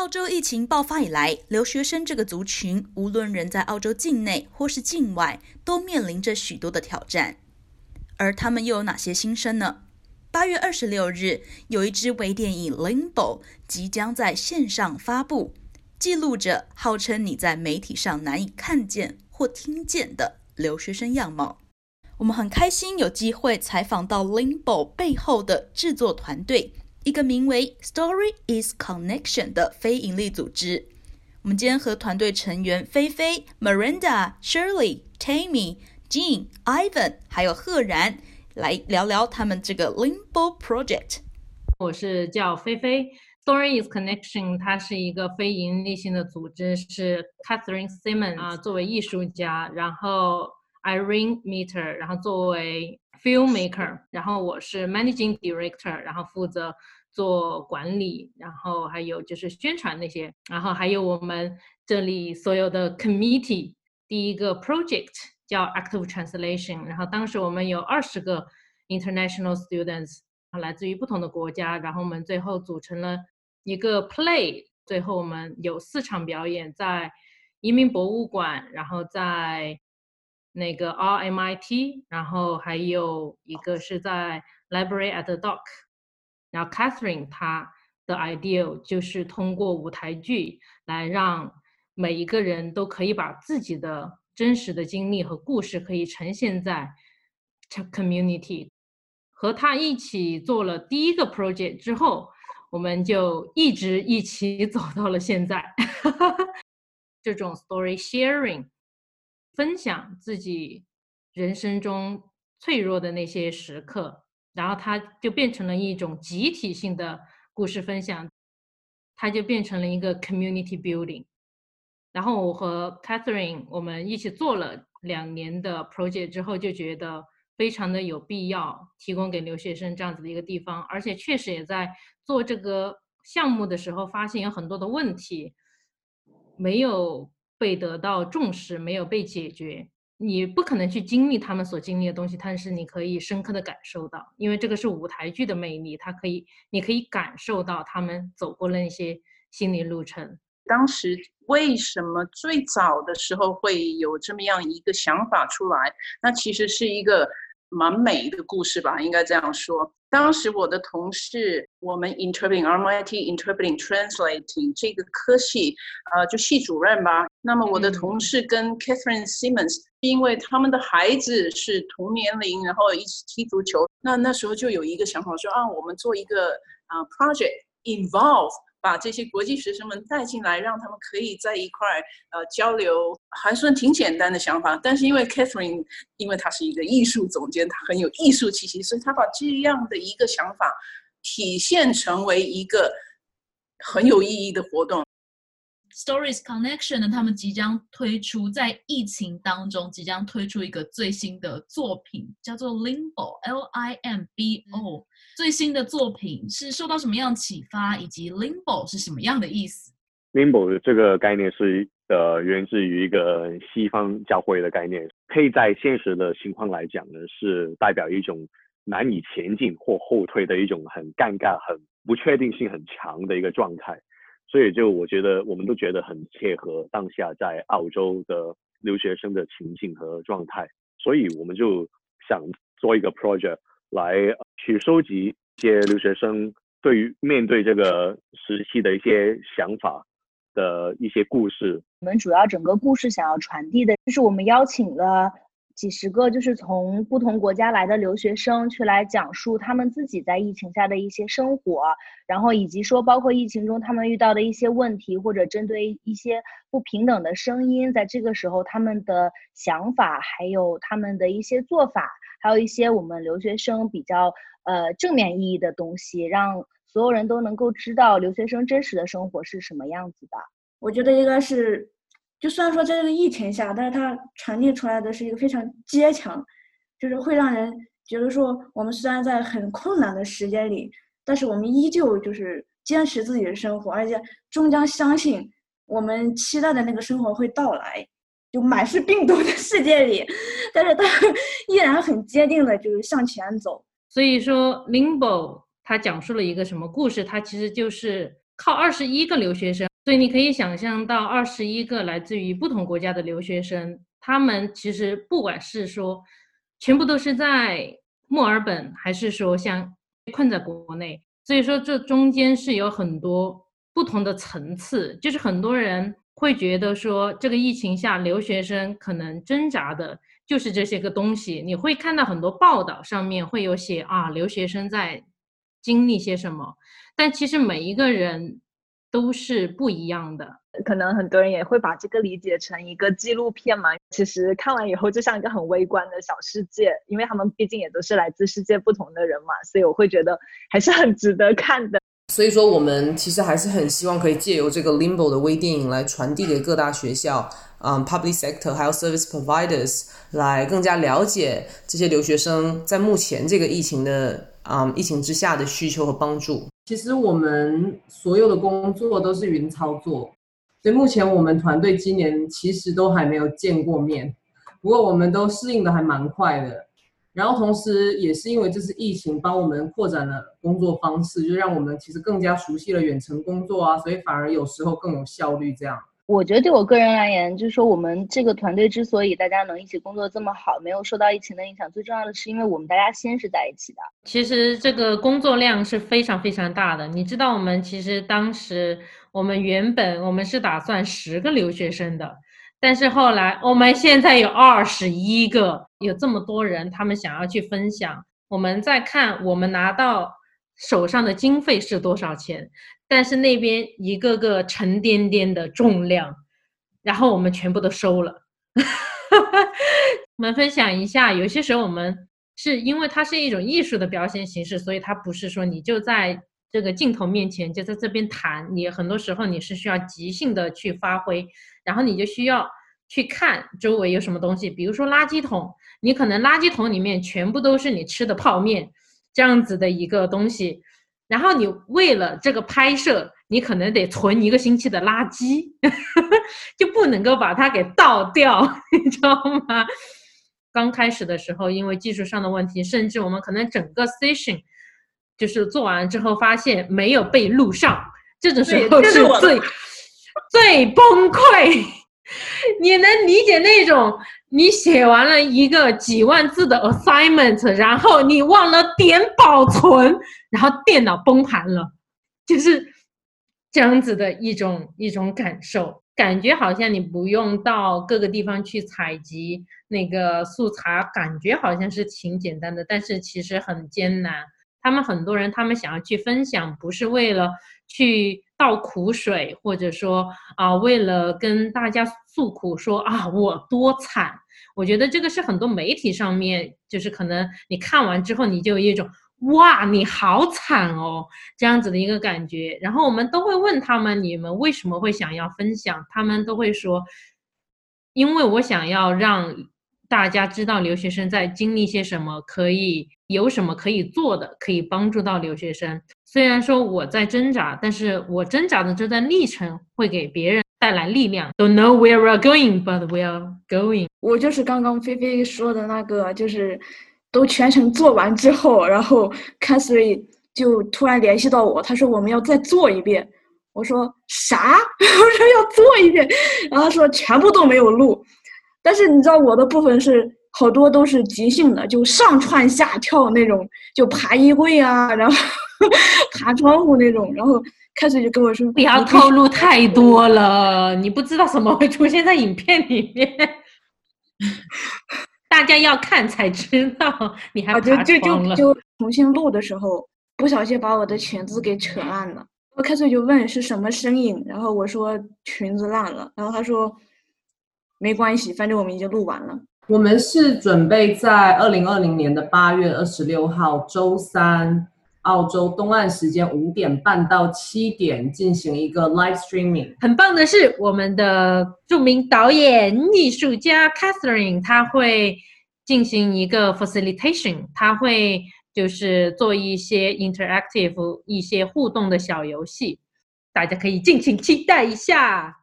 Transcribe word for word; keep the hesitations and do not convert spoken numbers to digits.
澳洲疫情爆发以来，留学生这个族群，无论人在澳洲境内或是境外，都面临着许多的挑战。而他们又有哪些心声呢？八月二十六日，有一支微电影《Limbo》即将在线上发布，记录着号称你在媒体上难以看见或听见的留学生样貌。我们很开心有机会采访到 Limbo 背后的制作团队，一个名为 Story is Connection 的非营利组织。我们今天和团队成员菲菲、Miranda、Shirley、Tammy、Jean、Ivan 还有赫然来聊聊他们这个 Limbo Project。 我是叫菲菲， Story is Connection 它是一个非营利性的组织，是 Catherine Simmons、呃、作为艺术家，然后 Irene Meter 然后作为 filmmaker， 然后我是 Managing Director， 然后负责做管理，然后还有就是宣传那些，然后还有我们这里所有的 committee。 第一个 project 叫 Active Translation， 然后当时我们有二十个 international students， 来自于不同的国家，然后我们最后组成了一个 play， 最后我们有四场表演，在移民博物馆，然后在那个 R M I T， 然后还有一个是在 Library at the Dock。 然后 Catherine 她的 idea 就是通过舞台剧来让每一个人都可以把自己的真实的经历和故事可以呈现在 community。 和他一起做了第一个 project 之后，我们就一直一起走到了现在这种 story sharing， 分享自己人生中脆弱的那些时刻，然后它就变成了一种集体性的故事分享，它就变成了一个 community building。 然后我和 Catherine 我们一起做了两年的 project 之后，就觉得非常的有必要提供给留学生这样子的一个地方，而且确实也在做这个项目的时候发现有很多的问题没有被得到重视，没有被解决。你不可能去经历他们所经历的东西，但是你可以深刻的感受到，因为这个是舞台剧的魅力，它可以你可以感受到他们走过了那些心理路程。 当时为什么最早的时候会有这么样一个想法出来，那其实是一个蛮美的故事吧，应该这样说。当时我的同事，我们 interpreting R M I T interpreting translating 这个科系呃，就系主任吧。那么我的同事跟 Catherine Simmons、嗯、因为他们的孩子是同年龄，然后一起踢足球，那那时候就有一个想法说啊，我们做一个、呃、project involve把这些国际学生们带进来，让他们可以在一块呃交流，还算挺简单的想法。但是因为 Catherine 因为她是一个艺术总监，她很有艺术气息，所以她把这样的一个想法体现成为一个很有意义的活动。 Stories Connection 呢，他们即将推出，在疫情当中即将推出一个最新的作品，叫做 Limbo L I M B O、嗯、最新的作品是受到什么样的启发，以及 Limbo 是什么样的意思？ Limbo 这个概念是呃源自于一个西方教会的概念，可以在现实的情况来讲呢，是代表一种难以前进或后退的一种很尴尬、很不确定性很强的一个状态。所以就我觉得我们都觉得很切合当下在澳洲的留学生的情境和状态，所以我们就想做一个 project 来去收集一些留学生对于面对这个时期的一些想法的一些故事。 我们主要整个故事想要传递的就是我们邀请了几十个就是从不同国家来的留学生去来讲述他们自己在疫情下的一些生活，然后以及说包括疫情中他们遇到的一些问题，或者针对一些不平等的声音，在这个时候他们的想法，还有他们的一些做法，还有一些我们留学生比较呃正面意义的东西，让所有人都能够知道留学生真实的生活是什么样子的。 我觉得应该是就虽然说在这个疫情下，但是它传递出来的是一个非常坚强，就是会让人觉得说我们虽然在很困难的时间里，但是我们依旧就是坚持自己的生活，而且终将相信我们期待的那个生活会到来。就满是病毒的世界里，但是他依然很坚定的就是向前走。 所以说 Limbo 它讲述了一个什么故事，它其实就是靠二十一个留学生所以你可以想象到二十一个来自于不同国家的留学生，他们其实不管是说全部都是在墨尔本，还是说像困在国内，所以说这中间是有很多不同的层次，就是很多人会觉得说这个疫情下留学生可能挣扎的就是这些个东西。你会看到很多报道上面会有写啊，留学生在经历些什么，但其实每一个人都是不一样的。 可能很多人也会把这个理解成一个纪录片嘛，其实看完以后就像一个很微观的小世界，因为他们毕竟也都是来自世界不同的人嘛，所以我会觉得还是很值得看的。 所以说我们其实还是很希望可以借由这个 Limbo 的微电影来传递给各大学校、嗯、public sector 还有 service providers 来更加了解这些留学生在目前这个疫情的、嗯、疫情之下的需求和帮助。其实我们所有的工作都是云操作，所以目前我们团队今年其实都还没有见过面，不过我们都适应的还蛮快的。然后同时也是因为这次疫情帮我们扩展了工作方式，就让我们其实更加熟悉了远程工作啊，所以反而有时候更有效率这样。 我觉得对我个人而言，就是说我们这个团队之所以大家能一起工作这么好，没有受到疫情的影响，最重要的是因为我们大家心是在一起的。 其实这个工作量是非常非常大的，你知道我们其实当时我们原本我们是打算十个留学生的，但是后来我们现在有二十一个，有这么多人他们想要去分享，我们再看我们拿到手上的经费是多少钱，但是那边一个个沉甸甸的重量，然后我们全部都收了。我们分享一下，有些时候我们是因为它是一种艺术的表现形式，所以它不是说你就在这个镜头面前就在这边谈，你很多时候你是需要即兴的去发挥，然后你就需要去看周围有什么东西，比如说垃圾桶，你可能垃圾桶里面全部都是你吃的泡面这样子的一个东西，然后你为了这个拍摄你可能得存一个星期的垃圾就不能够把它给倒掉，你知道吗？刚开始的时候因为技术上的问题，甚至我们可能整个 session 就是做完之后发现没有被录上，这种时候是最最崩溃。你能理解那种你写完了一个几万字的 assignment， 然后你忘了点保存，然后电脑崩盘了，就是这样子的一种一种感受，感觉好像你不用到各个地方去采集那个素材，感觉好像是挺简单的，但是其实很艰难。他们很多人他们想要去分享，不是为了去倒苦水，或者说啊、呃，为了跟大家诉苦说啊我多惨。我觉得这个是很多媒体上面就是可能你看完之后你就有一种哇你好惨哦这样子的一个感觉。然后我们都会问他们你们为什么会想要分享，他们都会说因为我想要让大家知道留学生在经历些什么，可以有什么可以做的，可以帮助到留学生。虽然说我在挣扎，但是我挣扎的这段历程会给别人带来力量。 Don't know where we're going, but we're going。 我就是刚刚菲菲说的那个，就是都全程做完之后，然后 Catherine 就突然联系到我，他说我们要再做一遍。我说啥？我说要做一遍，然后他说全部都没有录。但是你知道我的部分是好多都是即兴的，就上蹿下跳那种，就爬衣柜啊，然后爬窗户那种。然后开始就跟我说不要透露太多了，你不知道什么会出现在影片里面大家要看才知道。你还爬窗了、 啊、就就就重新录的时候不小心把我的裙子给扯烂了。我开始就问是什么声音，然后我说裙子烂了，然后他说没关系，反正我们已经录完了。 我们是准备在二零二零年的八月二十六号周三，澳洲东岸时间五点半到七点进行一个 live streaming。 很棒的是，我们的著名导演、艺术家 Catherine， 她会进行一个 facilitation， 她会就是做一些 interactive、一些互动的小游戏，大家可以敬请期待一下。